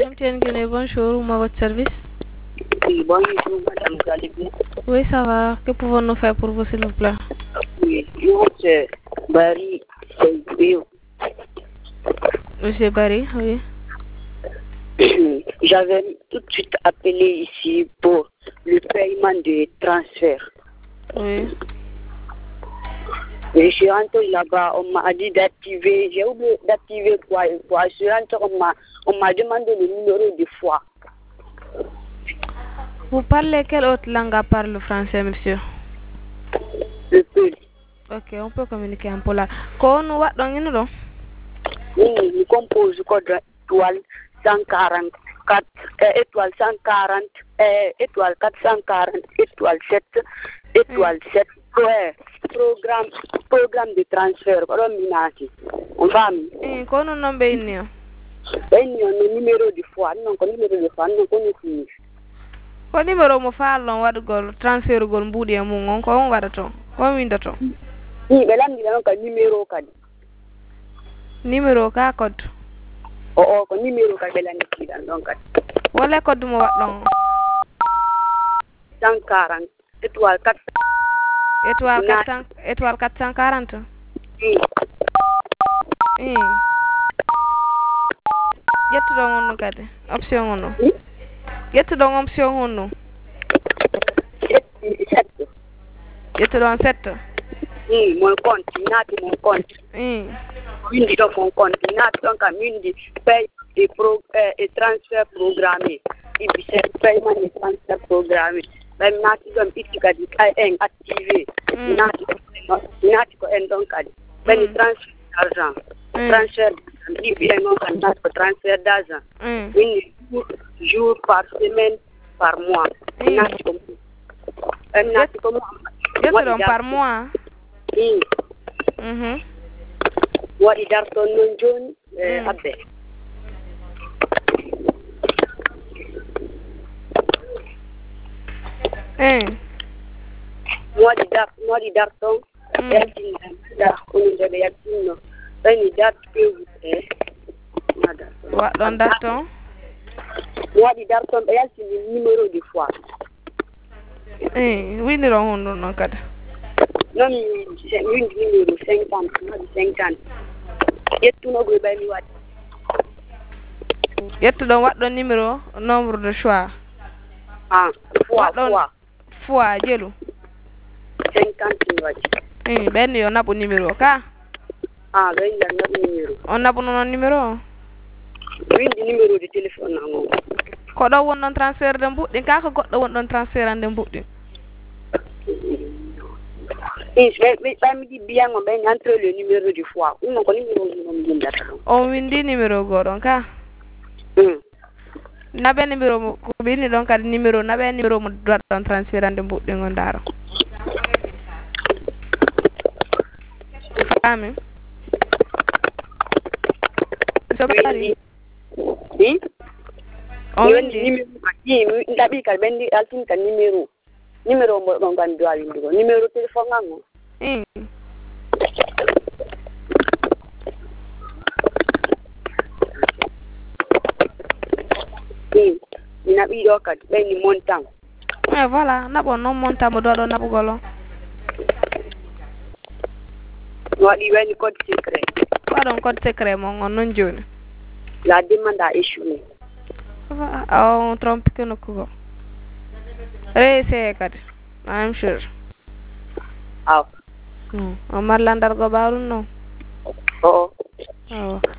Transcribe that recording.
MTN Guinée, bonjour, moi votre service. Oui, bonjour madame, vous allez bien? Oui, ça va. Que pouvons-nous faire pour vous, s'il vous plaît? Oui, c'est Barry Bio. Monsieur Barry, oui. J'avais tout de suite appelé ici pour le paiement des transferts. Oui. Je suis rentré là-bas, on m'a dit d'activer, j'ai oublié d'activer quoi. Je suis rentré, on m'a demandé le numéro de fois. Vous parlez quelle autre langue à part le français, monsieur? Le peu. Ok, on peut communiquer en polaar. Ko nu waɗɗon ino ɗon? Oui, je compose code étoile 144, étoile 140, étoile 440, étoile 7, étoile 7, ouais, programme de transfert, on va Ko nu noon ɓe inni o? le numéro de fois, non, numéro de fois, non, on finit. Ko numéro mo faallon waɗugol transfert gol mbuuɗi e mum on ko on waɗato? Ko windoto? Oui, ɓe lamdina on ka numéro kadi. Numéro ka code? O ko numéro kadi ɓe lamdiɗan ɗon kadi. Wole code mo waɗɗon o? 140, étoile 4. Étoile 400, étoile 440? Ƴettuɗon on no kadi option on no. Ƴettuɗon option on no. 7. Ƴettuɗon 7? Mon compte, naati mon compte. Windi ɗon mon compte, naati ɗon kam windi paye et transfert programmé. Ibi paiement et transfert programmé. Ɓen naati ɗon itti kadi en activé. Naati ko en ɗon kadi. Ɓeni transfert d'argent. Transfert ibi en on kan naati ko transfert d'argent. Windi jour par semaine par mois. Naati ko naati ko ƴettuɗon par mois? Waɗi darton noon jooni abbe. Waɗi darton yaltinda kono nde ɓe yaltinno ɓeni dartoe waɗɗon darton? waɗi darton ɓe yaltini numéro de fois. Windiron honɗum noon kadi. Non windi numéro 50 waɗi 50 ƴettunogoy ɓaymi waɗi. ƴettuɗon waɗɗon numéro nombre de choix? fois jelu 50 mi waɗi. ɓenni yo naɓu numéro o ka? ɓen jan naɓu numéro. On naɓuno noon numéro o? windi numéro de téléphone an o. Ko ɗo wonɗon transfert de mbuɗɗin ka ko goɗɗo wonɗon transfert ande mbuɗɗin? ɓaymi ɗi mbiyango ɓen entre le numéro de fois ɗum ko numéro on windata ɗon. On windi numéro goɗon ka? Naɓe numéro ko ɓinni ɗon kadi numéro naɓe numéro mo waɗɗon transfert ande mbuɗɗin on daaro. Faami? So ɓari on windi ɗaɓi kadi ɓen altin ka numéro mo ɗon kam dowa windugo numéro téléphone an o. Mi naɓi ɗo kadi ɓenni montant. Voilà, naɓon noon montant mo doɗo naɓugol o. Waɗi weni code secret. Waɗon code secret mon on noon joni. La demande a échoué. On trompe que nokkugo. Réessayé kadi, même chose. On marlandargo ɓaarum noon.